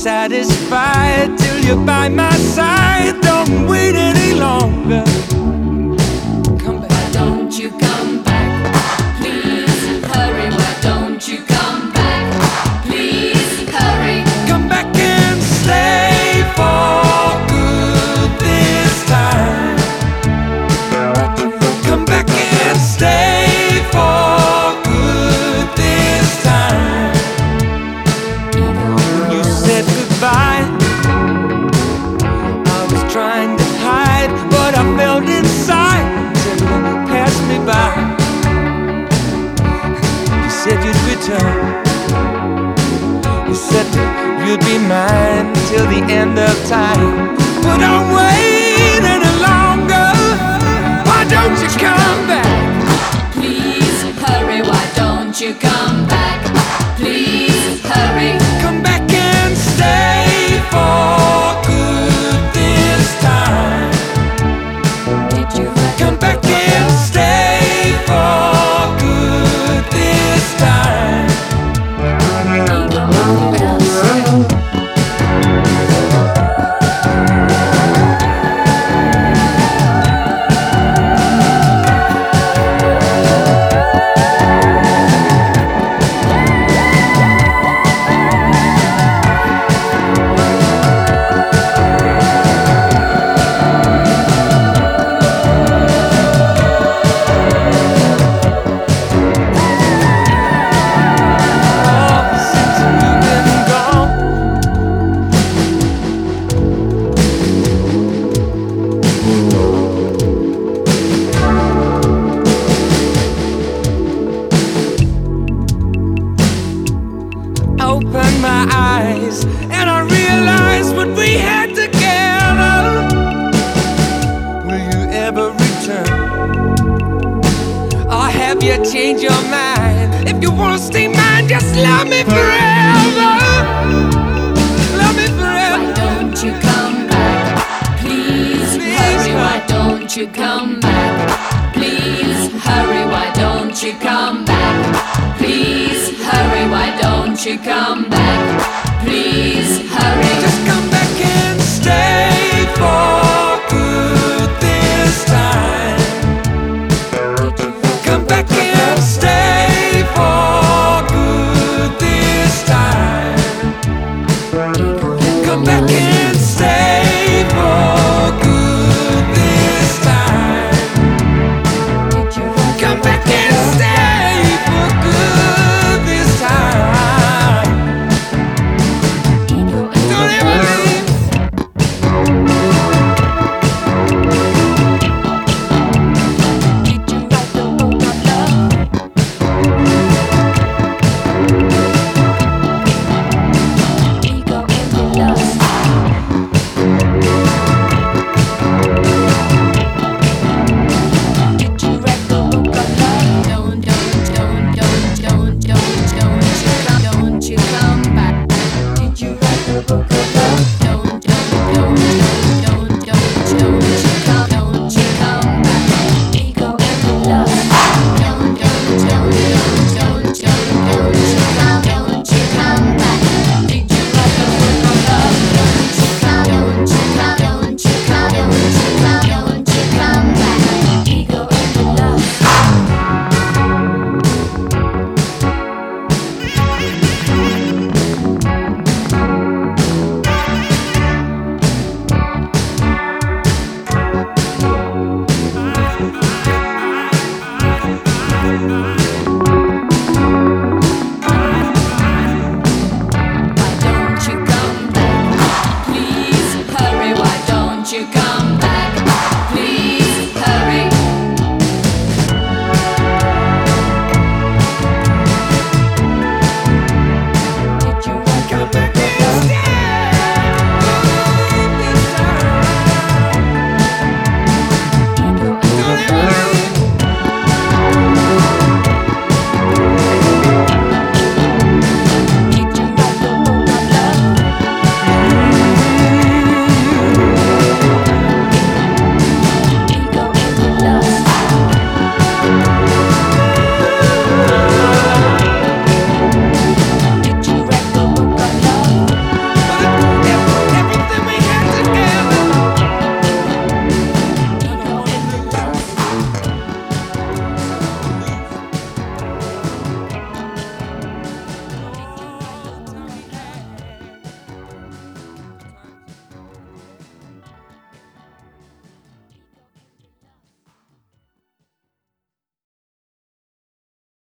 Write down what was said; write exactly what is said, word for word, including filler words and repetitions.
satisfied till you're by my side. Don't wait any longer. Come back. Why don't you come back? Please hurry. Why don't you come back? Please hurry. Come back and stay for good this time. Come back and stay for good this time. When you said goodbye, I was trying to hide what I felt inside till you passed me by. You said you'd return. You said that you'd be mine till the end of time. But don't wait any longer. Why don't you come back? Please hurry. Why don't you come back? Please hurry. Come back and stay for good this time. Did you write Come back and stay for good this time. Opened my eyes and I realized what we had together. Will you ever return? Or have you changed your mind? If you wanna stay mine, just love me forever. Love me Why forever. don't you come back? Please hurry. Why don't you come back? Please hurry. Why don't you come back? Please hurry. Why don't you come back?